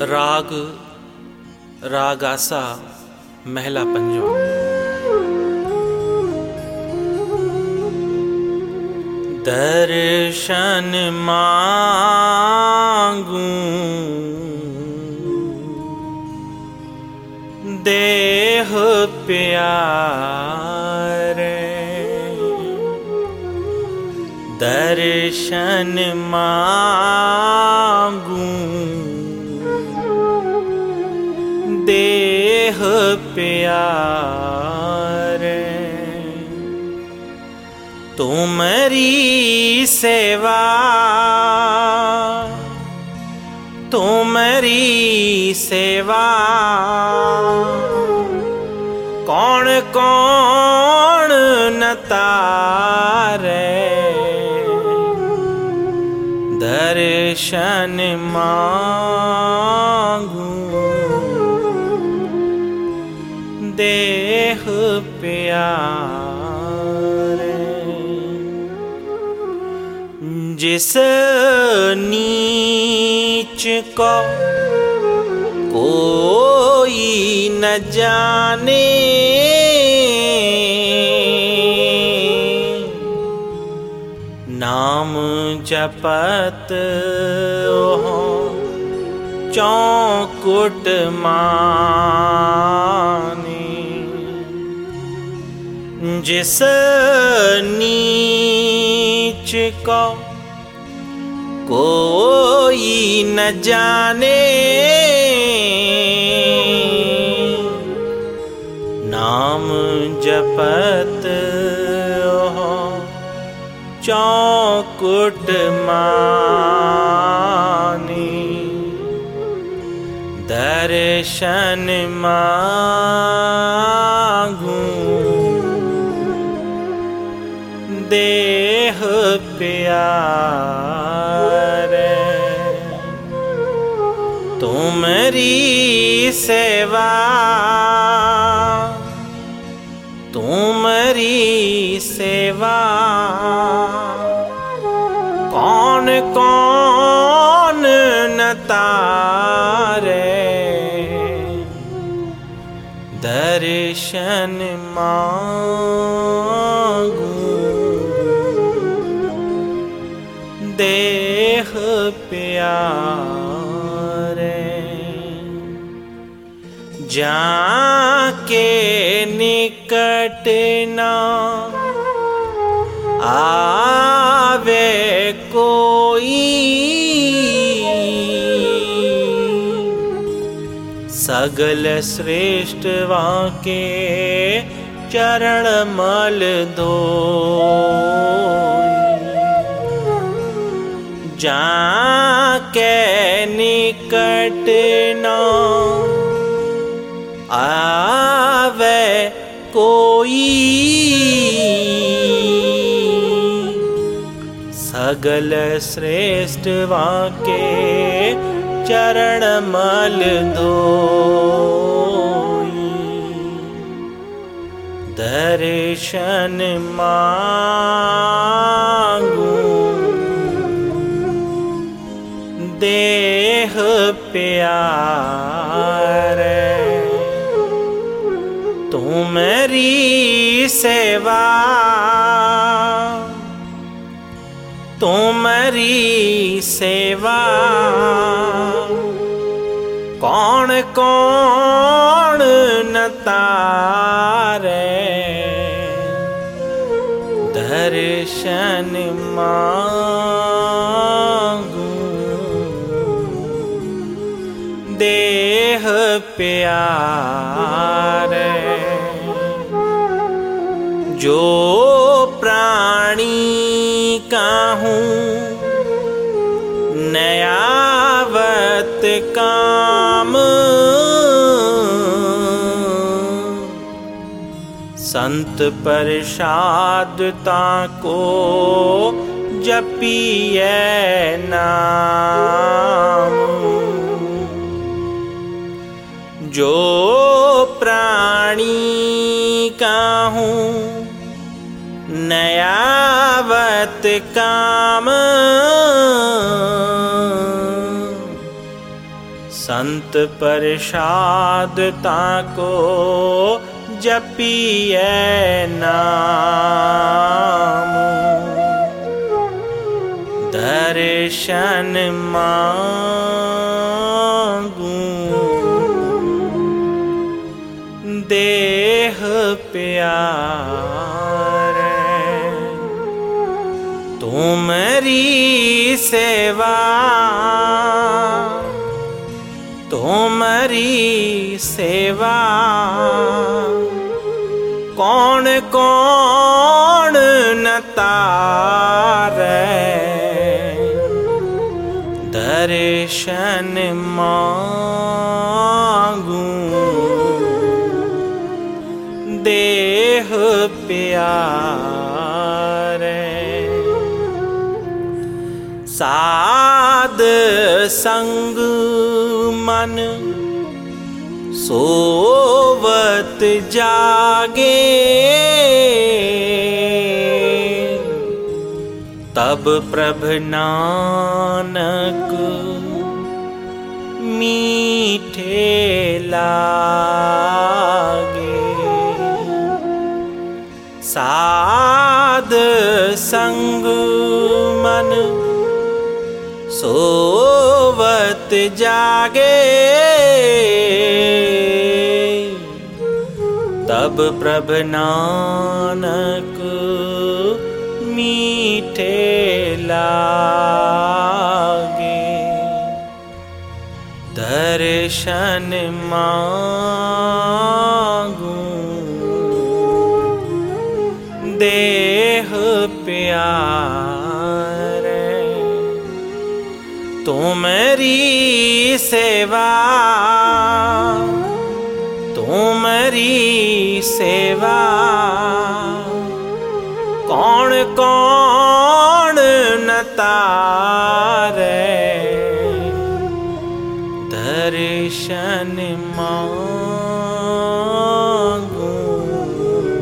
राग रागासा महला पंजो। दर्शन मांगू देह प्यारे, दर्शन मांगू देह प्यारे। तुम्हारी सेवा तुम्हारी सेवा कौन कौन न तारे। दर्शन मांगू देह प्यारे। जिस नीच को कोई न जाने, नाम जपत हो चौकुट माने। जिस नीच को कोई न जाने, नाम जपत हो चौकुट माने। दर्शन मांगू देह प्यारे। तुम्हारी सेवा तुम्हारी सेवा कौन कौन न तारे। दर्शन मांगू देह प्यारे। जाके निकट न आवे कोई, सगल श्रेष्ठ वाके चरण मल धोई। जाके निकट न आवे कोई, सगल श्रेष्ठ वाके चरण मल धोई। दर्शन मांगू देह प्यारे। तुम्हारी सेवा तुम्हारी सेवा कौन कौन न तारे। दर्शन मांगू देह प्यारे। जो प्राणी काहूँ नयावत काम, संत प्रसाद ताको जपिए नाम। जो प्राणी काहूँ नयावत काम, संत प्रसाद ताको जपिए नाम, दर्शन मांगू देह प्यारे। तुमरी सेवा तुमरी सेवा कौन कौन न तारे। दर्शन मांगू देह प्यारे। साध संग मन सोवत जागे, तब प्रभ नानक मीठे लागे। साध संग मन सोवत जागे, तब प्रभ नानक मीठे लागे। दर्शन मांगू देह प्यारे। तुमरी सेवा तुमरी सेवा कौन कौन न तारे। दर्शन मांगू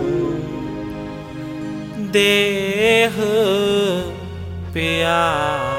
देह प्यारे।